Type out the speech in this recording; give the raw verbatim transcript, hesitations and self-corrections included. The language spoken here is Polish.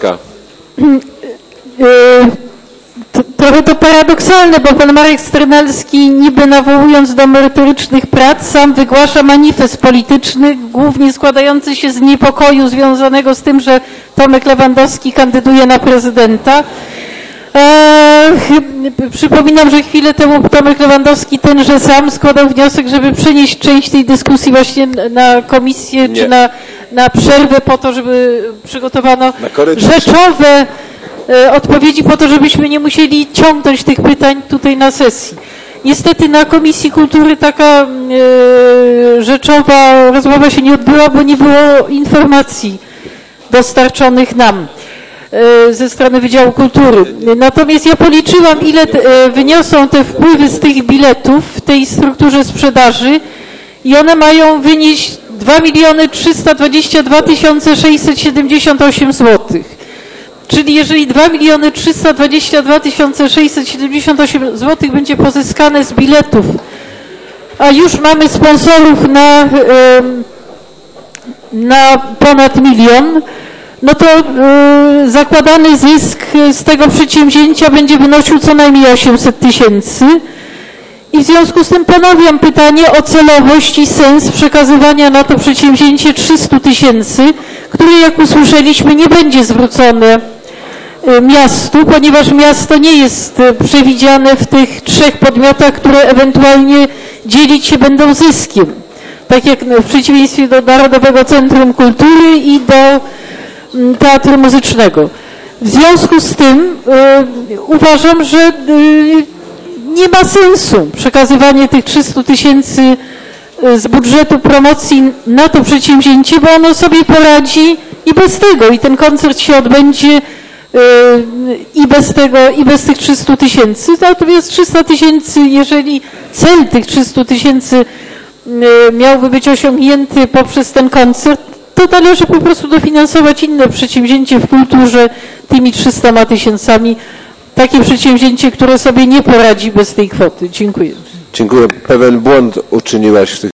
Lewandowska. Trochę to paradoksalne, bo pan Marek Strynalski, niby nawołując do merytorycznych prac, sam wygłasza manifest polityczny, głównie składający się z niepokoju związanego z tym, że Tomek Lewandowski kandyduje na prezydenta. Eee, przypominam, że chwilę temu Tomek Lewandowski tenże sam składał wniosek, żeby przenieść część tej dyskusji właśnie na komisję, Nie. czy na, na przerwę po to, żeby przygotowano rzeczowe e, odpowiedzi po to, żebyśmy nie musieli ciągnąć tych pytań tutaj na sesji. Niestety na Komisji Kultury taka e, rzeczowa rozmowa się nie odbyła, bo nie było informacji dostarczonych nam ze strony Wydziału Kultury. Natomiast ja policzyłam, ile te, wyniosą te wpływy z tych biletów w tej strukturze sprzedaży i one mają wynieść dwa miliony trzysta dwadzieścia dwa tysiące sześćset siedemdziesiąt osiem złotych. Czyli jeżeli dwa miliony trzysta dwadzieścia dwa tysiące sześćset siedemdziesiąt osiem złotych będzie pozyskane z biletów, a już mamy sponsorów na, na ponad milion, no to y, zakładany zysk z tego przedsięwzięcia będzie wynosił co najmniej osiemset tysięcy. I w związku z tym ponawiam pytanie o celowość i sens przekazywania na to przedsięwzięcie trzysta tysięcy, które, jak usłyszeliśmy, nie będzie zwrócone y, miastu, ponieważ miasto nie jest y, przewidziane w tych trzech podmiotach, które ewentualnie dzielić się będą zyskiem. Tak jak w przeciwieństwie do Narodowego Centrum Kultury i do Teatru Muzycznego. W związku z tym y, uważam, że y, nie ma sensu przekazywanie tych trzysta tysięcy z budżetu promocji na to przedsięwzięcie, bo ono sobie poradzi i bez tego. I ten koncert się odbędzie y, i bez tego, i bez tych trzysta tysięcy. Natomiast trzysta tysięcy, jeżeli cel tych trzysta tysięcy y, miałby być osiągnięty poprzez ten koncert, to należy po prostu dofinansować inne przedsięwzięcie w kulturze tymi trzystoma tysięcami. Takie przedsięwzięcie, które sobie nie poradzi bez tej kwoty. Dziękuję. Dziękuję. Pewien błąd uczyniłaś w tych